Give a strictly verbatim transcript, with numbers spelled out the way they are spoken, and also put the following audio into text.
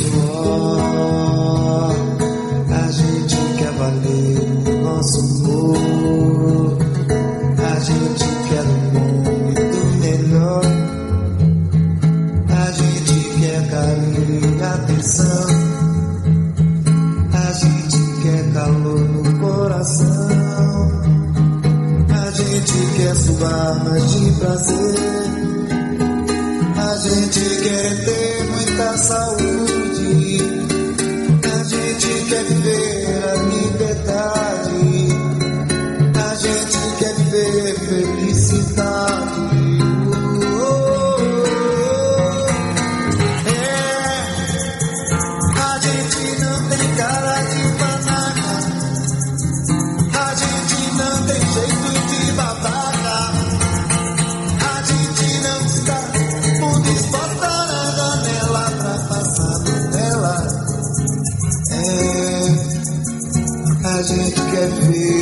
suor, a gente quer valer o nosso amor, a gente quer um muito melhor, a gente quer carinho e atenção, a gente quer calor no coração, a gente quer suar de prazer. A gente quer ter muita saúde, a gente quer viver a liberdade, a gente quer viver felicidade. Oh, oh, oh. É, a gente não tem cara de banana, a gente não tem jeito de babaca, a gente não está a gente quer ver